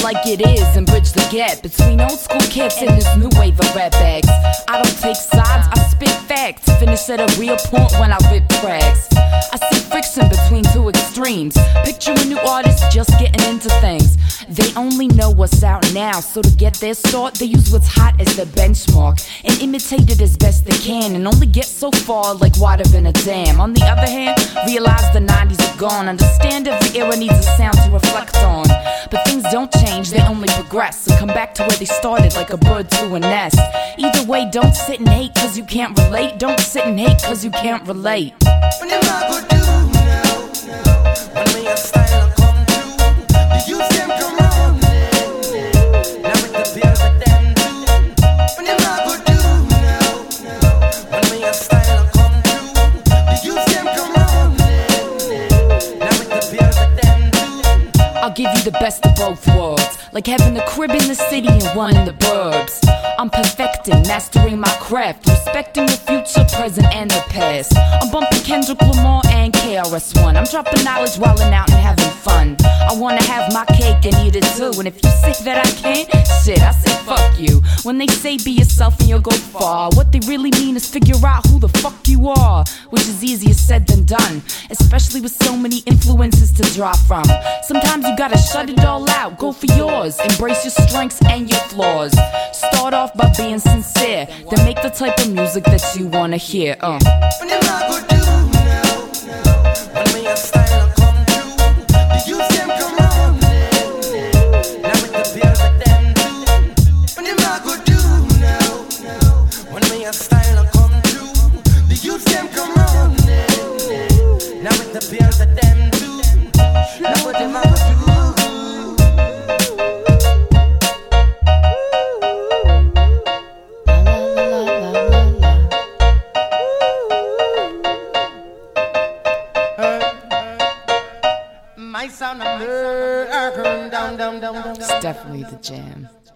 like it is and bridge the gap between old school cats and this new wave of rap bags. I don't take sides, I spit facts. Finish at a real point when I rip tracks. I see friction between two extremes. Picture a new artist just getting into things. They only know what's out now, so to get their start, they use what's hot as their benchmark and imitate it as best they can, and only get so far like water in a dam. On the other hand, realize the 90s are gone. Understand every era needs a sound to reflect on. But things don't change, they only progress and come back to where they started, like a bird to a nest. Either way, don't sit and hate cause you can't relate. Don't sit and hate cause you can't relate. When am I gonna do now? When me a style come true, the youth them come on. Now with the fears that them do. When am I gonna do now? When me a style come true, the youth them come on. Now with the fears that them do. I'll give you the best of both worlds, like having a crib in the city and one in the burbs. I'm perfecting, mastering my craft, respecting the future, present, and the past. I'm bumping Kendrick Lamar and KRS-One. I'm dropping knowledge, wildin' out and having fun. I wanna have my cake and eat it too. And if you say that I can't, shit, I say fuck you. When they say be yourself and you'll go far, what they really mean is figure out who the fuck you are, which is easier said than done, especially with so many influences to draw from. Sometimes you gotta shut it all out, go for yours, embrace your strengths and your flaws. Start off by being sincere, then make the type of music that you wanna hear. When am I gonna do now? When me a style come true, the youth them come on. Now with the fears that them do. When am I gonna do now? When me a style come true, the youth them come on. Now with the fears that them do. Now what am I gonna do? It's definitely the jam.